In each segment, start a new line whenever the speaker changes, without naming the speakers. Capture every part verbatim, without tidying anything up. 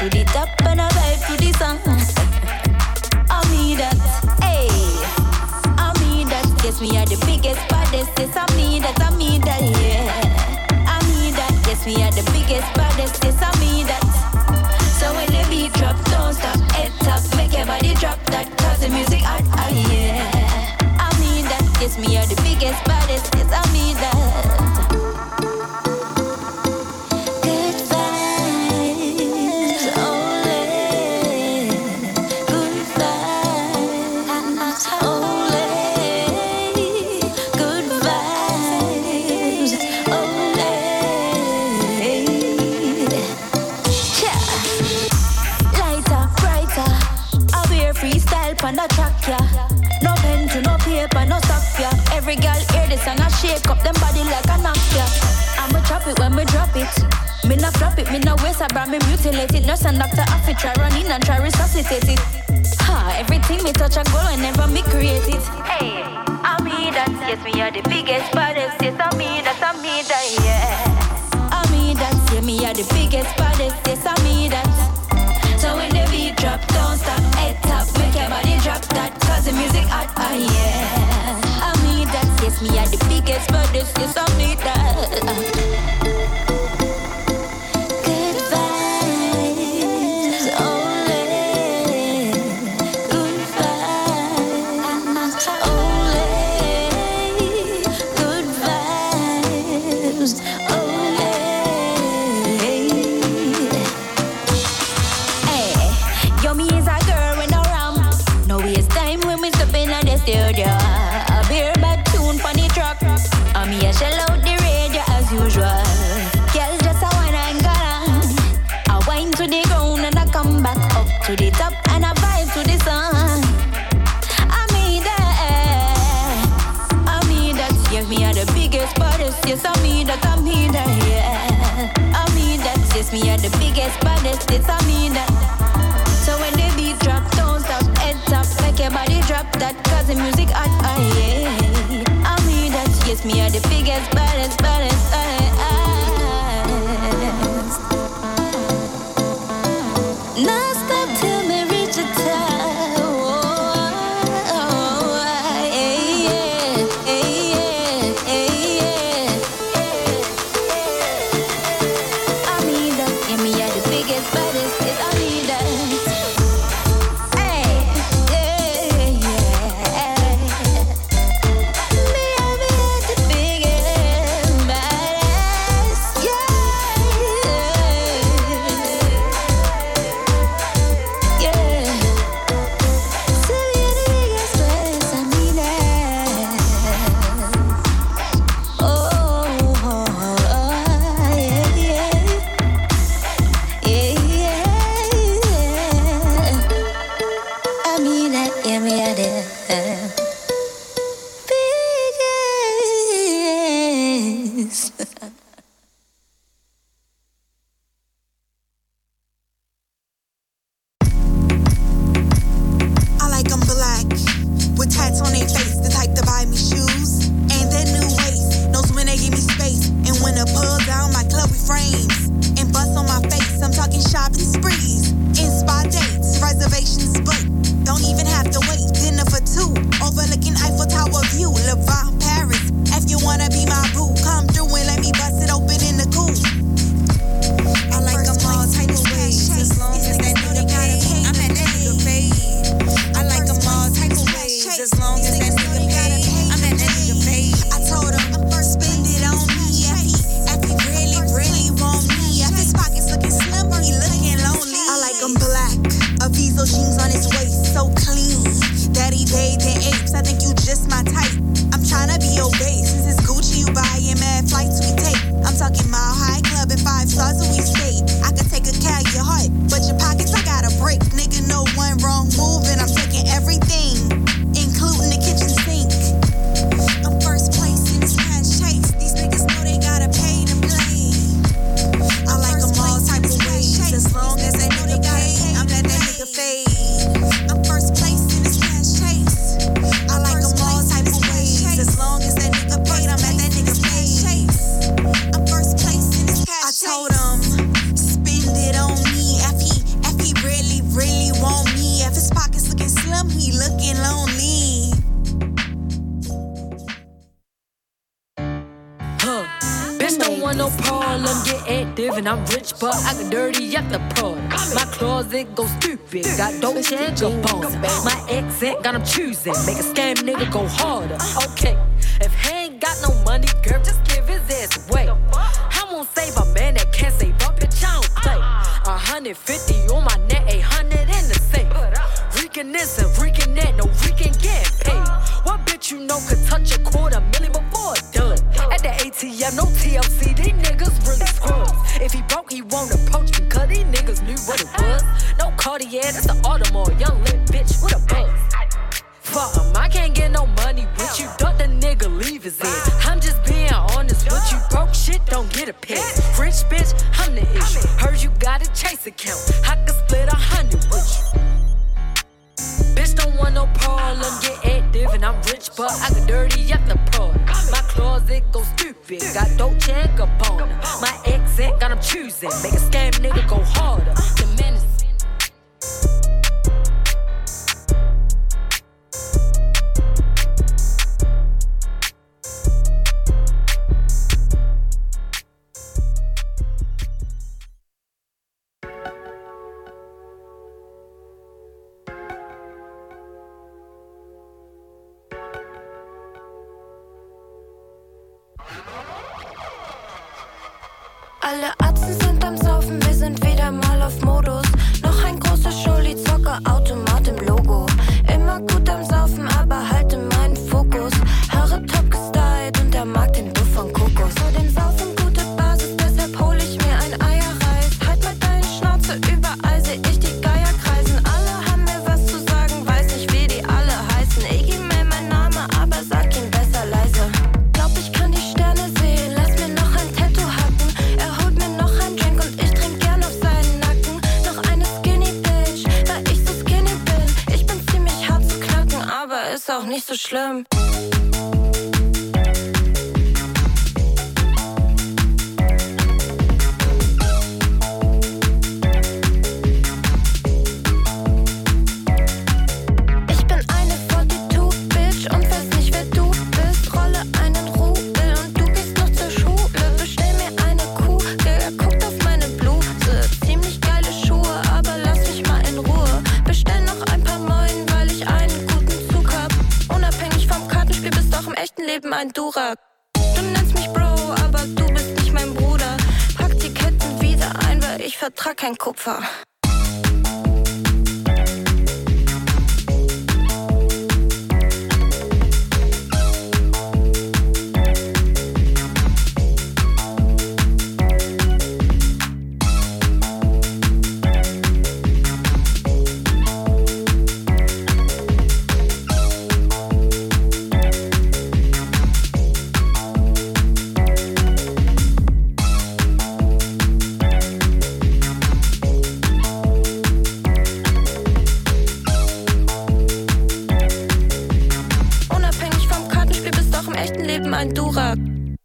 to the top and I vibe to the song. I me that, hey. I me that, yes me are the biggest baddest. Yes I me that, I me that, yeah. I me that, yes me are the biggest baddest. Yes I me that. So when the beat drop, don't stop, head top, make your body drop that. Cause the music hot, ah yeah. I me that, yes me are the biggest baddest. Yes I me that. On the track, yeah. No pen to no paper, no stop, yeah. Every girl hear this and I shake up them body like a knock, yeah. I'ma drop it when we drop it. Me not flop it, me not waste a brand, me mutilate it. Nurse and doctor have to try run in and try resuscitate it. Ha, everything me touch a goal whenever me create it. Hey, I me that, yes me are the biggest baddest. Yes I me that, I me that, yeah. I me that, yeah me are the biggest baddest. Yes I me that. So when the beat drop, don't stop, head top, make your body drop that. Cause the music hot, ah yeah. I mean that, yes me are the biggest, but this is I need that. Good vibes, only. Good vibes, only. Good vibes, only. Me is a girl when I ram. No waste time when we step in on the studio. A beer bad tune for the track. And me a shell out the radio as usual. Girl just a wine and go on. I wine to the ground and I come back up to the top and I vibe to the sun. I mean that, I mean that. Yes, me are the biggest baddest. Yes, I mean that, I mean that, yeah. I mean that, yes, me are the biggest baddest. Yes, I mean that. So when the beat drop, don't stop, head top, make your body drop that. Cause the music hot, ah yeah. I mean that, yes, me are the biggest, baddest, baddest, baddest. Now stop till me reach the top. Oh, oh, oh, yeah, yeah, yeah, yeah. I mean that, yeah, me are the biggest, baddest, yes, I mean that.
get active and I'm rich, but I get dirty at the party. My closet go stupid, got Dolce and Gabbana. My accent got him choosing, make a scam nigga go harder. Okay, if he ain't got no money, girl, just give his ass away. I won't save a man that can't save up, bitch, I don't play. one hundred fifty on my neck, eight hundred in the safe. Reeking this and reeking that, no reeking getting paid. What bitch you know could touch a quarter million before it done? At the A T M, no T L C, these niggas really scrubs. If he broke, he won't approach me, cause these niggas knew what it was. No Cartier, that's the Audemars, young lit bitch with a buzz. Fuck him, I can't get no money with you, thought the nigga leave his ass. I'm just being honest with you, broke shit don't get a pass. Rich bitch, I'm the issue, heard you got a Chase account, I can split a hundred with you. Bitch don't want no problem, get active and I'm rich, but I get dirty at the party. My closet go stupid, got Dolce and Gabbana. My accent got him choosing, make a scam nigga go harder. The menace.
Alle Atzen sind am Saufen, wir sind wieder mal auf Modus. Noch ein großer Schulli-Zocker-Automat im Logo. Immer gut am Saufen, aber halte meinen Fokus. Haare top gestylt und der mag den Duft von Kokos. Vor dem Saufen gute Basis, deshalb hol ich mir ein Eierreis. Halt mal deine Schnauze, überall seh ich die Geier kreisen. Alle haben mir was zu sagen, weiß nicht wie die alle heißen. Iggy Mail mein Name, aber sag ihm besser leise. Glaub ich kann die Sterne sehen, lass mir noch ein Tattoo hacken. Er holt mir noch ein Drink und ich trink gern auf seinen Nacken. Noch eine Skinny Bitch, weil ich so skinny bin. Ich bin ziemlich hart zu knacken, aber ist auch nicht so schlimm. Ich bin eine zweiundvierzig Bitch und weiß nicht wer du bist. Rolle einen Rubel und du gehst noch zur Schule. Bestell mir eine Kugel, guckt auf meine Bluse. Ziemlich geile Schuhe, aber lass mich mal in Ruhe. Bestell noch ein paar Moin, weil ich einen guten Zug hab. Unabhängig vom Kartenspiel bist doch im echten Leben ein Durak. Du nennst mich Bro, aber du bist nicht mein Bruder. Pack die Ketten wieder ein, weil ich vertrag kein Kupfer. Unabhängig vom Kartenspiel bist doch im echten Leben ein Durak.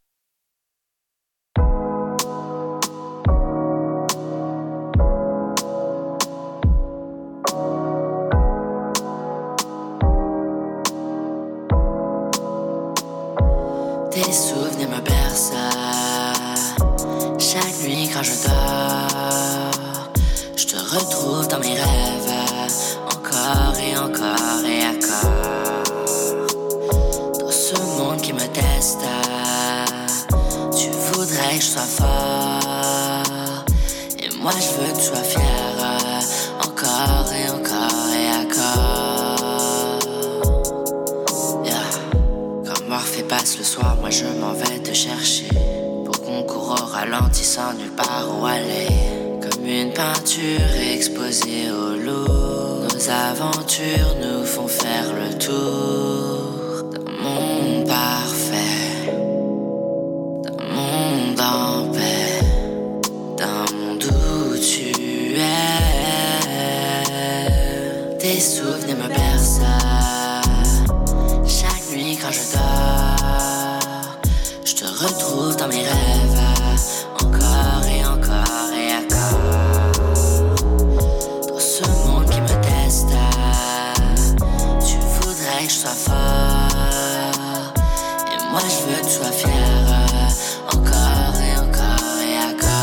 Tes souvenirs me bercent chaque nuit quand je dors. Je te retrouve dans mes rêves, encore et encore et encore. Dans ce monde qui me teste, tu voudrais que je sois fort. Et moi je veux que tu sois fier, encore et encore et encore. Yeah. Quand Morphée passe le soir, moi je m'en vais te chercher. Pour qu'on court au ralenti sans nulle part où aller. Comme une peinture exposée au lourd. Nos aventures nous font faire le tour d'un monde parfait, d'un monde en paix, d'un monde où tu es. Tes souvenirs me bercent chaque nuit quand je dors. Je te retrouve dans mes rêves, encore et encore et encore. Dans ce monde qui me teste, tu voudrais que je sois fort. Et moi je veux que tu sois fier, encore et encore et encore.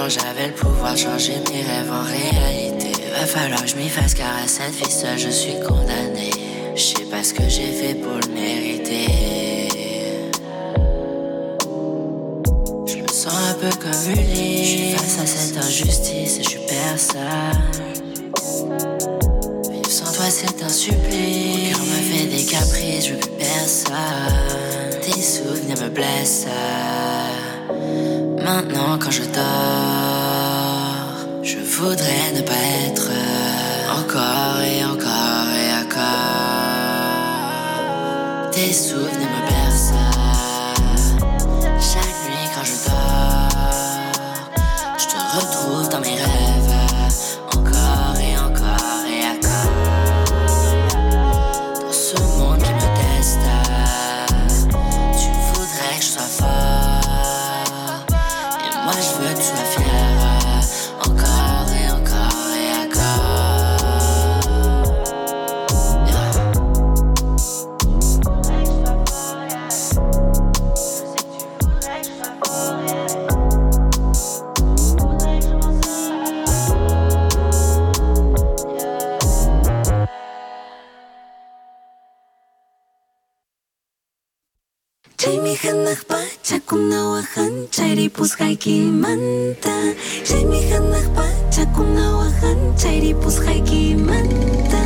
seulement j'avais le pouvoir de changer mes rêves en réalité. Va falloir que je m'y fasse car à cette vie seule je suis condamné. Je sais pas ce que j'ai fait pour le mériter. Je me sens un peu comme Ulysse. Je suis face à cette injustice et je suis personne. Vivre sans toi c'est un supplice. Mon cœur me fait des caprices, je veux plus personne. Tes souvenirs me blessent. Maintenant quand je dors, je voudrais ne pas être encore et encore et encore. Tes souvenirs me bercent. Chaque nuit quand je dors, je te retrouve dans mes rêves. Encore et encore et encore. Dans ce monde qui me teste, tu voudrais que je sois fort. Et moi je veux que tu sois fier. Encore et encore et encore. Yeah.
Jamie hanach pa chakum nawahan chairi pus haiki manta. Jamie hanach pa chakum nawahan chairi pus haiki manta.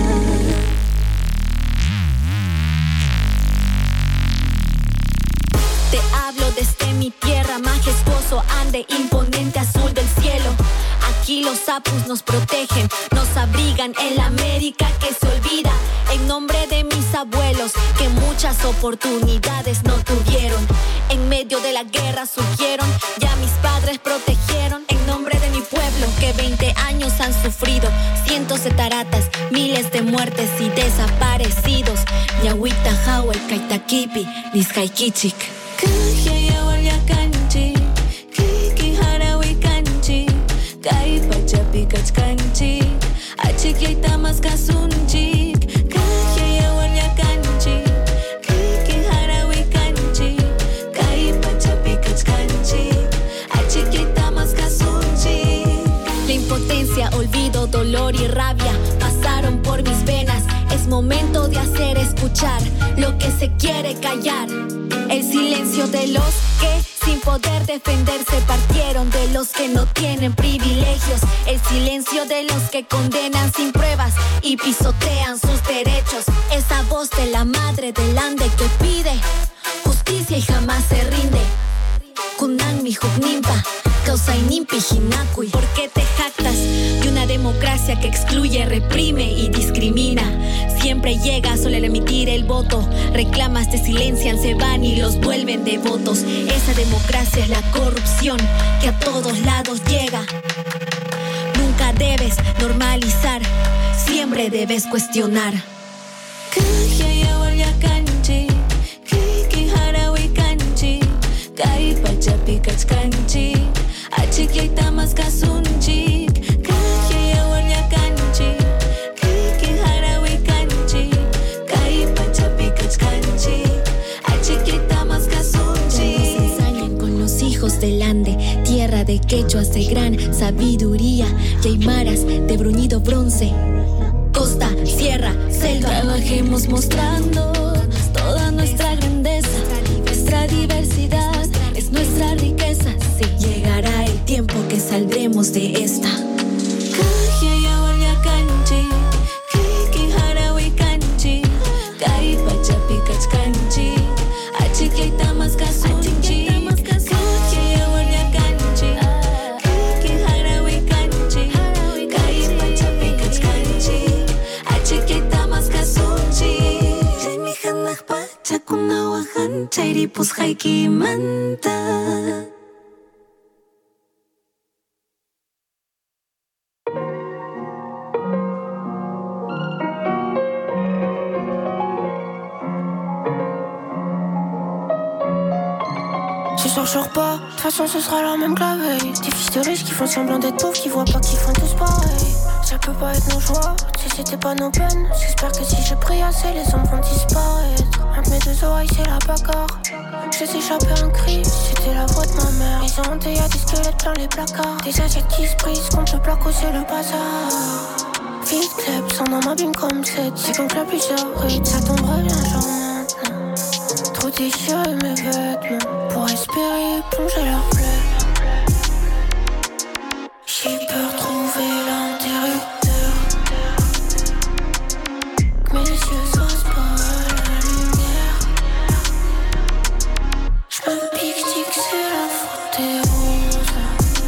Te hablo desde mi tierra, majestuoso ande imponente azul del cielo. Aquí los sapos nos protegen, nos abrigan en la América que se olvida. En nombre de mis abuelos que muchas oportunidades no tuvieron. En medio de la guerra surgieron, ya mis padres protegieron. En nombre de mi pueblo que veinte años han sufrido. Cientos de taratas, miles de muertes y desaparecidos. Yahuita Hawai, Kaitakipi, Nizhaikichik.
Kanchi, Kiki Harawi Kanchi, Kai Pachapi Kachkanchi, Achiki Tamas Kasunchi, Kaya Warya Kanchi, Kiki Harawi Kanchi, Kai Pachapi Kachkanchi, Achiki Tamas Kasunchi.
La impotencia, olvido, dolor y rabia pasaron por mis venas. Es momento de hacer escuchar lo que se quiere callar. El silencio de los que sin poder defenderse partieron, de los que no tienen privilegios. El silencio de los que condenan sin pruebas y pisotean sus derechos. Esa voz de la madre del Ande que pide justicia y jamás se rinde. Kunan mi juknimpa, causa inimpi hinakui. ¿Por qué te jactas de una democracia que excluye, reprime y discrimina? Siempre llega solo al emitir el voto. Reclamas, te silencian, se van y los vuelven devotos. Esa democracia es la corrupción que a todos lados llega. Nunca debes normalizar, siempre debes cuestionar.
Kai Pachapi Kachkanchi, Achiki Tamas Kasunchi, Kaya Warya Kanchi, Kiki Harawi Kanchi, Kai Pachapi Kachkanchi, Achiki Tamas Kasunchi.
Se ensañan con los hijos del Ande, tierra de quechuas de gran sabiduría, y aymaras de bruñido bronce. Costa, sierra, selva.
Trabajemos mostrando toda nuestra grandeza, nuestra diversidad. Es nuestra riqueza, sí.
Llegará el tiempo que saldremos de esta.
Kaya Warya Kanchi, Kiki Harawi Kanchi, Kai Pachapi Kachkanchi, Achiki Tamas Kasunchi, Kaya Warya Kanchi, Kiki Harawi Kanchi, Kai Pachapi Kachkanchi, Achiki Tamas Kasunchi. Jemi Hanach Pa Chakum Nawahan Chairi Pus Haiki Manta.
Ce soir je sors pas, de toute façon ce sera la même que la veille. Des fils de riches qui font semblant d'être pauvres, qui voient pas qu'ils font tous pareil. Ça peut pas être nos joies, si c'était pas nos peines. J'espère que si je prie assez, les hommes vont disparaître. Entre mes deux oreilles c'est la bagarre. je laisse échapper un cri. C'était la voix de ma mère. Ils ont hanté, y'a des squelettes plein les placards. Des assiettes qui se brisent contre le placo, c'est le bazar. Vite club, son nom m'abîme comme cette. C'est comme que la plusieurs rues, ça tomberait bien genre maintenant. Trop déchiré mes vêtements pour espérer plonger leur plaie. J'ai peur de trouver l'interrupteur, que mes yeux se fassent pas à la lumière. J'me pique, dis que c'est la faute des roses.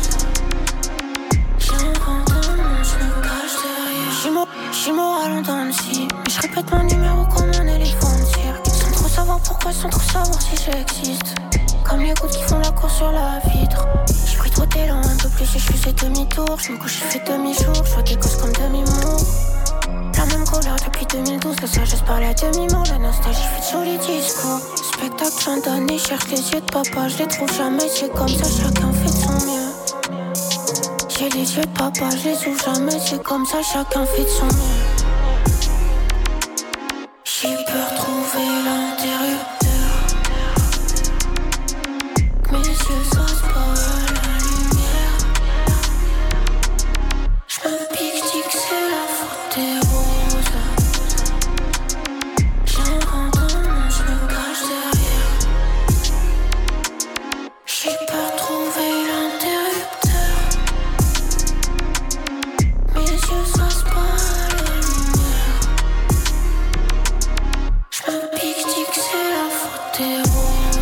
J'invente un nom, j'me cache derrière. J'suis moral en dents de scie, mais j'répète mon numéro comme un éléphant de cirque. Sans trop savoir pourquoi, sans trop savoir si j'existe. Comme les gouttes qui font la course sur la vitre. J'ai pris trop d'élan, un peu plus et je faisais demi-tour. Je me couche, j'ai fait demi-jour, je vois des gosses comme demi-mour. La même couleur depuis deux mille douze, la sagesse parlait à demi-mot. La nostalgie fait de jolis discours. Spectacle fin d'année, cherche les yeux de papa, je les trouve jamais. C'est comme ça, chacun fait de son mieux. J'ai les yeux de papa, je les ouvre jamais. C'est comme ça, chacun fait de son mieux. J'ai peur de trouver l'interrupteur, mes yeux s'osent pas à la lumière. J'me pique, dis que c'est la faute des roses. J'invente un nom, j'me cache derrière. J'ai peur de trouver l'interrupteur, mes yeux s'osent pas à la lumière. J'me pique, dis que c'est la faute des roses.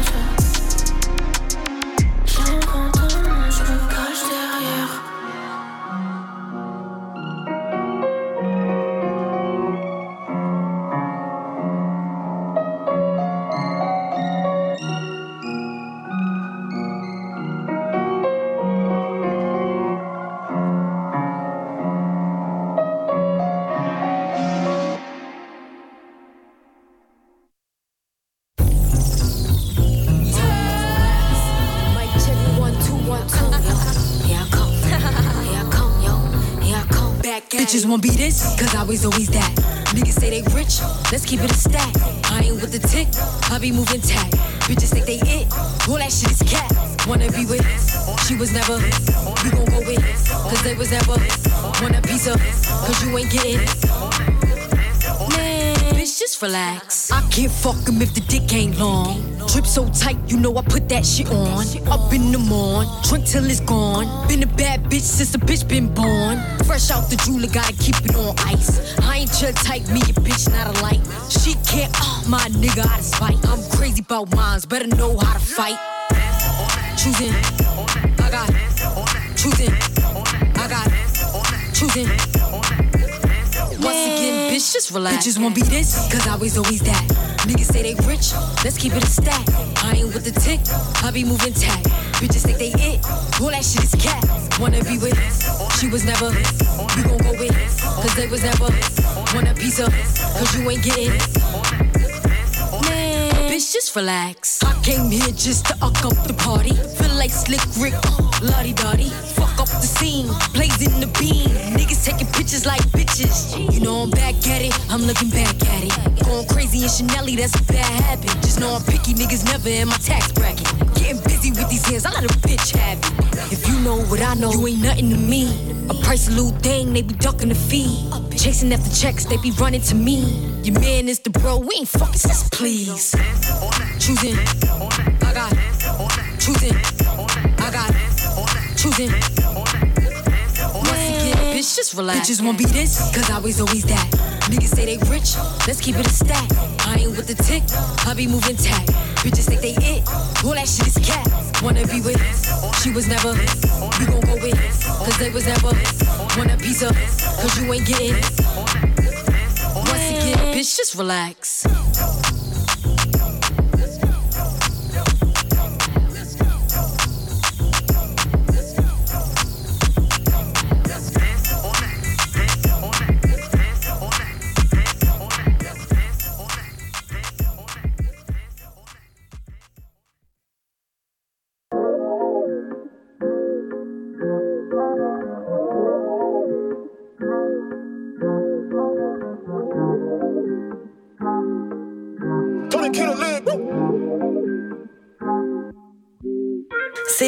Bitches won't be this, cause I was always that. Niggas say they rich, let's keep it a stack. I ain't with the tick, I be moving tack. Bitches think they it, all that shit is cat. Wanna be with, she was never. We gon' go with, cause they was never. Want a piece of, cause you ain't getting. Man, bitch, just relax. I can't fuck him if the dick ain't long. Drip so tight, you know I put that shit on. Up in the morn, drink till it's gone. Been a bad bitch since a bitch been born. Fresh out the jeweler, gotta keep it on ice. I ain't your type, me a bitch, not alike. She can't, uh, my nigga out of spite. I'm crazy about mines, better know how to fight. Choosing, I got choosing, I got choosing. Once again, bitch, just relax. Bitches won't be this, cause I was always that. Niggas say they rich, let's keep it a stack. I ain't with the tick, I be moving tack. Bitches think they it, all that shit is cat. Wanna be with, she was never. We gon' go with, cause they was never. Want a piece of, cause you ain't getting. Man, bitch, just relax. I came here just to uck up the party. Feel like Slick Rick, lottie-dottie. Fuck up the scene, blazing the beam. Niggas taking pictures like bitches. You know I'm back at it, I'm looking back at it. Going crazy in Chanel, that's a bad habit. Just know I'm picky, niggas never in my tax bracket. Getting busy with these hands, I let a bitch have it. If you know what I know, you ain't nothing to me. A price a little thing, they be ducking the fee. Chasing after checks, they be running to me. Your man is the bro, we ain't fucking sis, please. Choosing, I got choosing, I got choosing. Once again, bitch, just relax. Bitches won't be this, cause I was always that. Niggas say they rich, let's keep it a stack. I ain't with the tick, I be moving tack. Bitches think they it, all that shit is cat. Wanna be with, she was never. We gon' go with, cause they was never. Want a piece of, cause you ain't getting. Once again, bitch, just relax.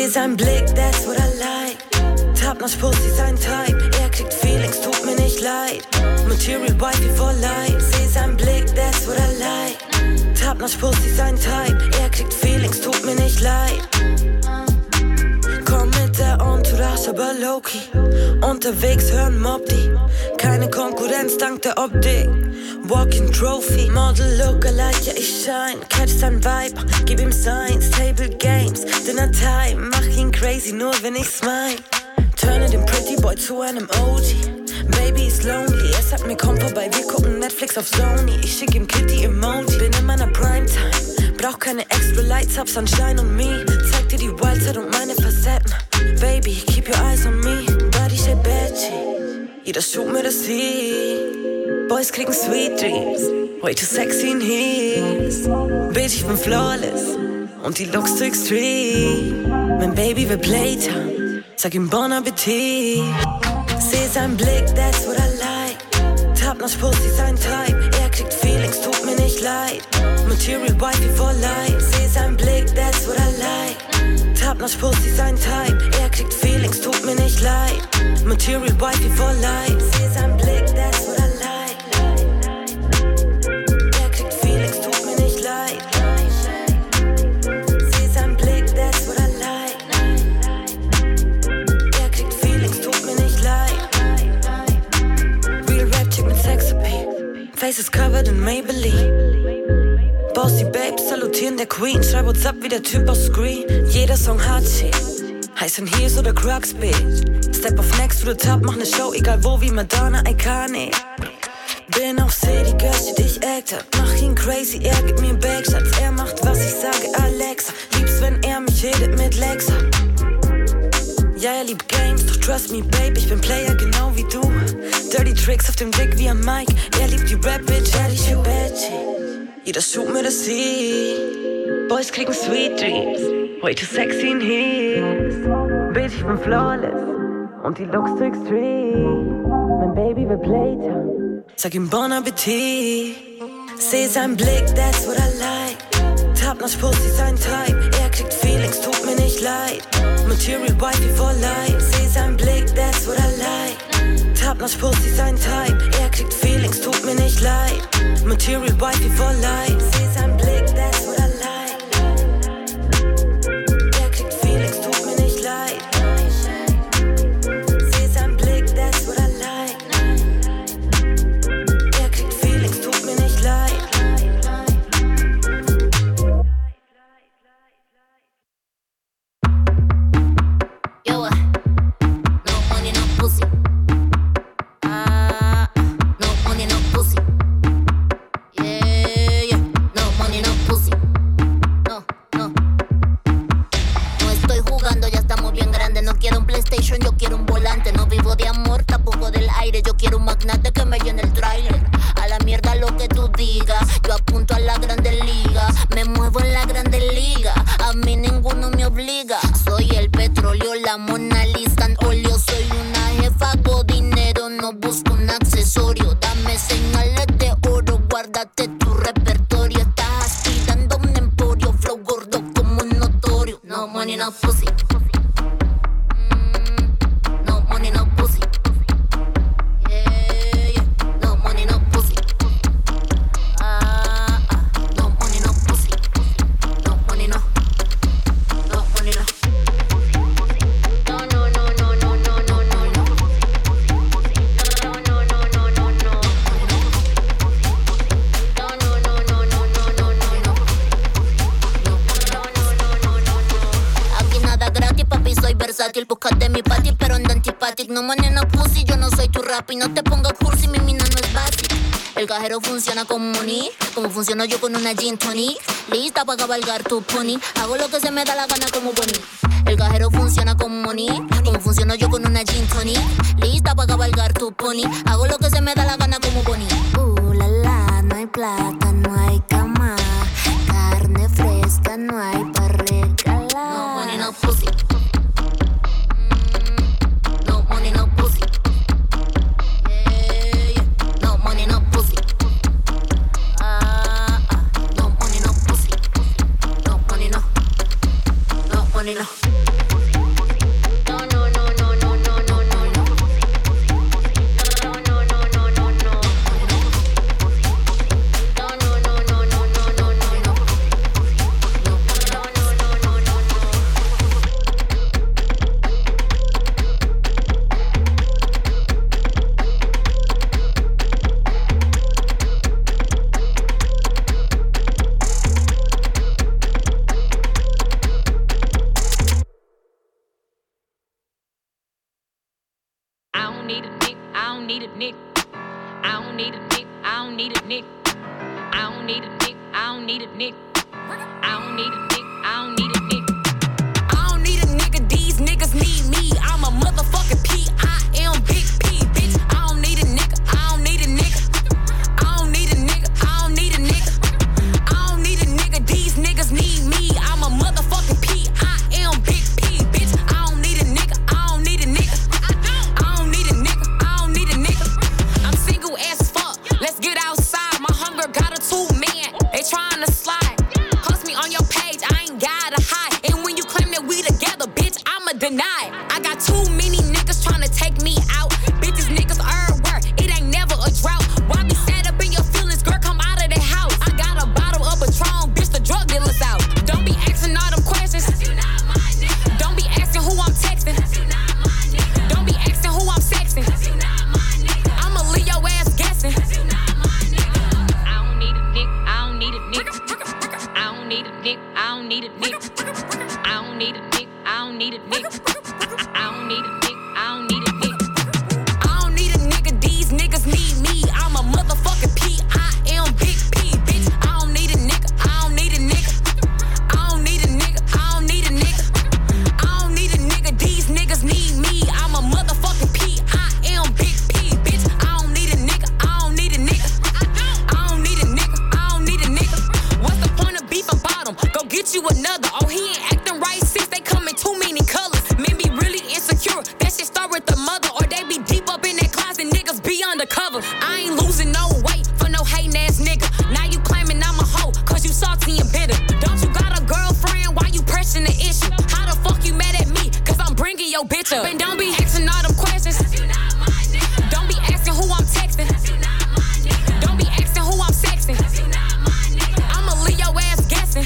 Seh sein Blick, that's what I like. Top-notch Pussy, sein Type. Er kriegt Feelings, tut mir nicht leid. Material Wifey for life. Seh sein Blick, that's what I like. Top-notch Pussy, sein Type. Er kriegt Feelings, tut mir nicht leid. Komm mit der Entourage, aber low-key. Unterwegs hören Mobdi. Keine Konkurrenz dank der Optik. Walking Trophy, Model Lookalike, ja ich shine. Catch sein Vibe, gib ihm Signs. Table Games, Dinner Time. Mach ihn crazy, nur wenn ich smile. Turne den Pretty Boy zu einem O G. Baby ist lonely, er sagt mir komm vorbei, wir gucken Netflix auf Sony. Ich schick ihm Kitty Emoji, bin in meiner Primetime. Brauch keine extra Lights, hab Sunshine on me. Zeig dir die Wildside und meine Facetten. Baby, keep your eyes on me. Body shape Betty, jeder Schub mir das Heat. Boys kriegen Sweet Dreams, way too sexy in Heels. Bitch, ich bin flawless und die Looks too extreme. Mein Baby will Playtime, sag ihm Bon Appetit. Seh sein Blick, that's what I like. Top-notch Pussy, sein Type. Er kriegt Feelings, tut mir nicht leid. Material Wifey for life. Seh sein Blick, that's what I like. Top-notch Pussy, sein Type. Er kriegt Feelings, tut mir nicht leid. Material Wifey for life. Seh sein Blick, that's what I like. Er kriegt Feelings, tut mir nicht leid. Seh sein Blick, that's what I like. Er kriegt Feelings, tut mir nicht leid. Real Rap Chick mit Sexappeal. Face is covered in Maybelline. Bossy Babes salutieren der Queen. Schreib WhatsApp wie der Typ aus Screen. Jeder Song hat shit. Heiß in Heels oder Crocs, bitch. Step auf next to the top, mach ne Show, egal wo, wie Madonna, iconic. Bin auf City, Girl, shit, ich act up. Mach ihn crazy, er gibt mir Backschatz. Er macht, was ich sage, Alexa. Lieb's, wenn er mich hittet mit Lexa. Ja, er liebt Games, doch trust me, babe, ich bin Player, genau wie du. Dirty Tricks auf dem Dick wie am Mic. Er liebt die Rap-Bitch, ehrlich, you betchy. Jeder Schub mir das Heat. Boys kriegen Sweet Dreams, way too sexy in Heels. Bitch, ich bin flawless und die Looks too extreme. Mein Baby will Playtime, sag ihm Bon Appetit. Seh sein Blick, that's what I like. Top-notch Pussy, sein Type. Er kriegt Feelings, tut mir nicht leid. Material Wifey for life. Seh sein Blick, that's what I like. Top-notch Pussy, sein Type. Er kriegt Feelings, tut mir nicht leid. Material Wifey for life. Seh sein Blick, that's what I like. Er kriegt Feelings, tut mir nicht leid. Seh sein Blick, that's what I like. Er kriegt Feelings, tut mir nicht leid.
Yo, uh, no money, no pussy. Ah, no money, no pussy. Yeah, yeah, no money, no pussy. No, no. No estoy jugando, ya estamos bien grandes. No quiero un PlayStation, yo quiero un volante. No vivo de amor, tampoco del aire. Yo quiero un magnate que me llene el tráiler. A la mierda lo que tú digas. Yo apunto a la grande liga. Me muevo en la grande liga. A mí ninguno me obliga. Soy el petróleo, la Mona Lisa en óleo. Soy una jefa con dinero, no busco un accesorio. Dame señales de oro, guárdate tu repertorio. Estás aspirando un emporio, flow gordo como un notorio. No money, no pussy. Mm, no money, no pussy. Yeah, yeah. No money, no pussy. Ah, ah. No money, no pussy. No money, no. No money, no. No, no, no, no, no, no, no, no, no. No, no, no, no, no, no, no. No, no, no, no, no, no, no, no. No, no, no, no, no, no. Aquí nada gratis, papi, soy versátil. Búscate mi party, pero anda antipatic. No money, no pussy, yo no soy tu rap. Y no te pongas cursi, mi mina no es básica. El cajero funciona como money, como funciono yo con una gin tonic. Lista para cabalgar tu pony, hago lo que se me da la gana como Bonnie. El cajero funciona como money, como funciono yo con una gin tonic. Lista para cabalgar tu pony, hago lo que se me da la gana como Bonnie.
Uh, la la, no hay plata, no hay cama. Carne fresca, no hay para regalar.
No money, no pussy. No money, no pussy. Yeah, yeah. No money, no pussy. Ah, ah. No money, no pussy. No money, no. No money, no.
need a nigga, I don't need a nigga. I don't need a nigga, I don't need a nigga. I don't need a nigga, I don't need a nigga. I don't need a nigga, I don't need a nigga. I don't need a nigga, these niggas need me. I'm a motherfucking P, I am Big P, bitch. I don't need a nigga, I don't need a nigga. I don't need a nigga, I don't need a nigga. I don't need a nigga, these niggas need me. I'm a motherfucking P, I am Big P, bitch. I don't need a nigga, I don't need a nigga. I don't need a nigga, I don't need a nigga. I'm single as fuck, let's get outside. My hunger got a two man, they trying to slide. Post me on your page, I ain't gotta hide. And when you claim that we together, bitch, I'ma deny. I got too many niggas trying to take me out. Bitches, niggas earn work, it ain't never a drought. Why be sad up in your feelings, girl, come out of the house. I got a bottle of Patron, bitch, the drug dealer's out. Don't be asking all them questions. Don't be asking who I'm texting. Don't be asking who I'm sexing. I'ma leave your ass guessing. I don't need a nigga, I don't need a nigga. I don't need a nigga, I don't need a nigga. I don't need a nigga, I don't need a nigga. I don't need a nigga, I don't need a nigga. I don't need a nigga, these niggas need me. I'm a motherfucking P, I am Big P, bitch. I don't need a nigga, I don't need a nigga. I don't need a nigga, I don't need a nigga. I don't need a nigga, these niggas need me. I'm a motherfucking P, I am Big P, bitch. I don't need a nigga, I don't need a nigga. I don't need a nigga, I don't need a nigga. What's the point of beef about him? Go get you another. Oh, he ain't acting right since they come in too many colors. Men be really insecure, that shit start with the mother. Or they be deep up in that closet, niggas be undercover. I ain't losing no weight for no hating ass nigga. Now you claiming I'm a hoe, cause you salty and bitter. Don't you got a girlfriend, why you pressing the issue? How the fuck you mad at me, cause I'm bringing your bitch up. And don't be asking all them questions. Don't be asking who I'm texting. Don't be asking who I'm sexing. I'ma leave your ass guessing.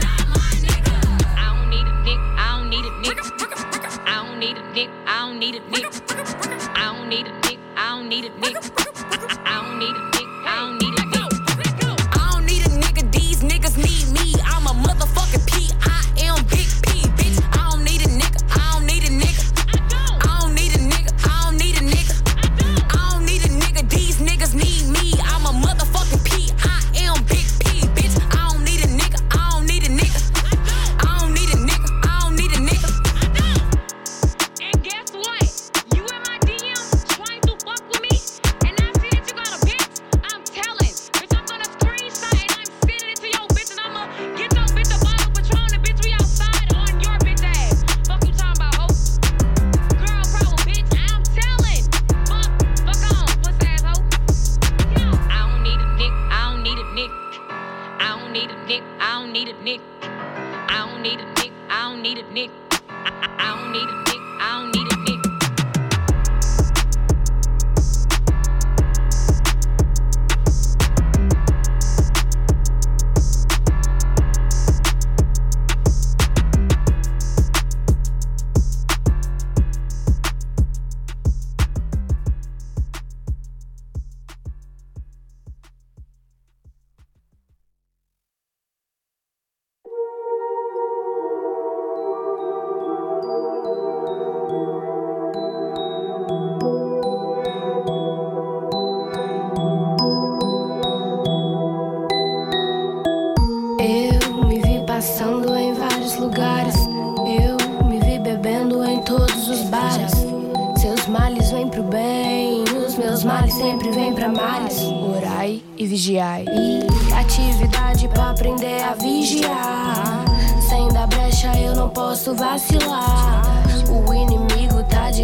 I don't need a nigga, I don't need a nigga. I don't need a nigga, I don't need a nigga. I don't need a nigga, I don't need a nigga. I don't need a nigga, I don't need a nigga. I don't need a nigga, these niggas need me. I'm a motherfucking P, I am Big P, bitch. I don't need a nigga, I don't need a nigga. I don't need a nigga, I don't need a nigga. I don't need a nigga, these niggas need me. I'm a motherfucking P, I am Big P, bitch. I don't need a nigga, I don't need a nigga. I don't need a nigga, I don't need a nigga. And guess what? You in my D Ms trying to fuck with me, and I see that you got a bitch. I'm telling, bitch, I'm gonna screenshot and I'm sending it to your bitch, and I'ma get your bitch a bottle of Patron, and bitch, we outside on your bitch ass. Fuck you talking about, hoe? Girl problem, bitch. I'm telling. Fuck, fuck on, pussy ass hoe. I don't need a nigga, I don't need a nigga. I don't need a nigga, I don't need a nigga. I don't need a nigga, I don't need a nigga. I, I don't need a nigga, I don't need a nigga.
Eu me vi passando em vários lugares. Eu me vi bebendo em todos os bares. Seus males vêm pro bem, os meus males sempre vêm pra males. Orai e vigiai. E atividade pra aprender a vigiar. Sem dar brecha eu não posso vacilar. O inimigo